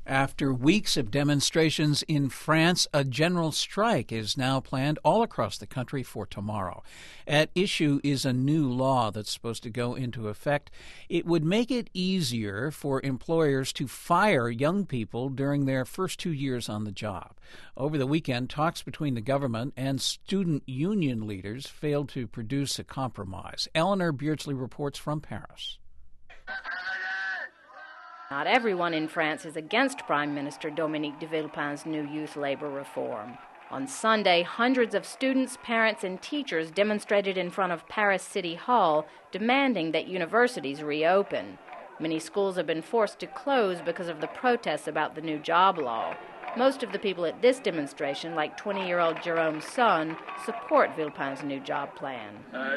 After weeks of demonstrations in France, a general strike is now planned all across the country for tomorrow. At issue is a new law that's supposed to go into effect. It would make it easier for employers to fire young people during their first 2 years on the job. Over the weekend, talks between the government and student union leaders failed to produce a compromise. Eleanor Beardsley reports from Paris. Not everyone in France is against Prime Minister Dominique de Villepin's new youth labor reform. On Sunday, hundreds of students, parents, and teachers demonstrated in front of Paris City Hall, demanding that universities reopen. Many schools have been forced to close because of the protests about the new job law. Most of the people at this demonstration, like 20-year-old Jérôme Son, support Villepin's new job plan.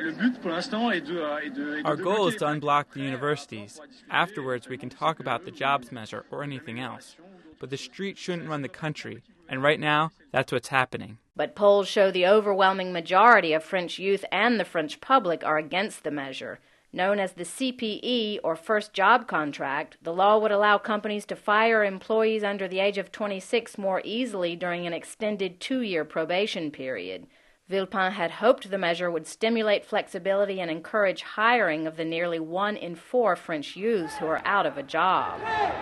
Our goal is to unblock the universities. Afterwards, we can talk about the jobs measure or anything else. But the street shouldn't run the country, and right now, that's what's happening. But polls show the overwhelming majority of French youth and the French public are against the measure. Known as the CPE, or First Job Contract, the law would allow companies to fire employees under the age of 26 more easily during an extended 2-year probation period. Villepin had hoped the measure would stimulate flexibility and encourage hiring of the nearly 1 in 4 French youths who are out of a job.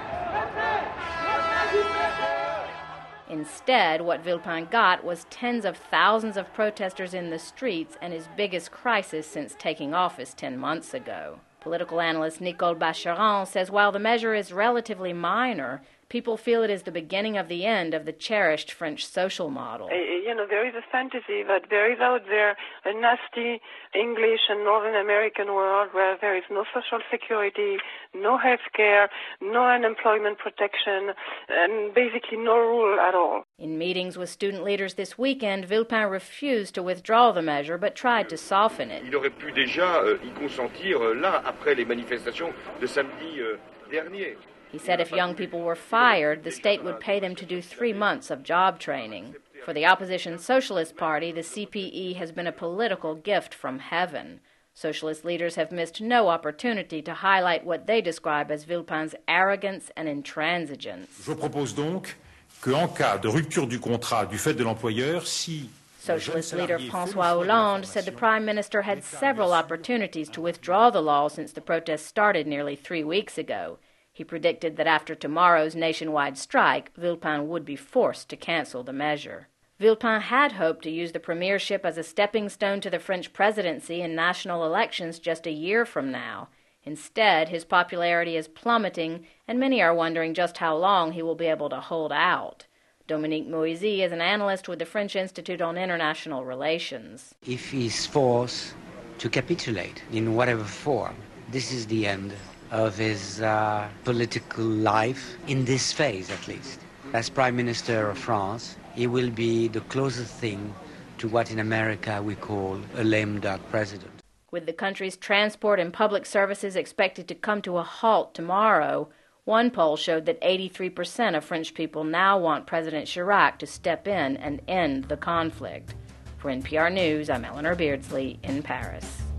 Instead, what Villepin got was tens of thousands of protesters in the streets and his biggest crisis since taking office 10 months ago. Political analyst Nicole Bacharan says while the measure is relatively minor, people feel it is the beginning of the end of the cherished French social model. There is a fantasy that there is out there a nasty English and Northern American world where there is no social security, no health care, no unemployment protection, and basically no rule at all. In meetings with student leaders this weekend, Villepin refused to withdraw the measure but tried to soften it. Il aurait pu déjà y consentir là après les manifestations de samedi dernier. He said if young people were fired, the state would pay them to do 3 months of job training. For the opposition Socialist Party, the CPE has been a political gift from heaven. Socialist leaders have missed no opportunity to highlight what they describe as Villepin's arrogance and intransigence. Je propose donc qu'en cas de rupture du contrat du fait de l'employeur, si Socialist leader François Hollande said the Prime Minister had several opportunities to withdraw the law since the protests started nearly 3 weeks ago. He predicted that after tomorrow's nationwide strike, Villepin would be forced to cancel the measure. Villepin had hoped to use the premiership as a stepping stone to the French presidency in national elections just a year from now. Instead, his popularity is plummeting, and many are wondering just how long he will be able to hold out. Dominique Moisy is an analyst with the French Institute on International Relations. If he's forced to capitulate in whatever form, this is the end of his political life, in this phase at least. As Prime Minister of France, he will be the closest thing to what in America we call a lame duck president. With the country's transport and public services expected to come to a halt tomorrow, one poll showed that 83% of French people now want President Chirac to step in and end the conflict. For NPR News, I'm Eleanor Beardsley in Paris.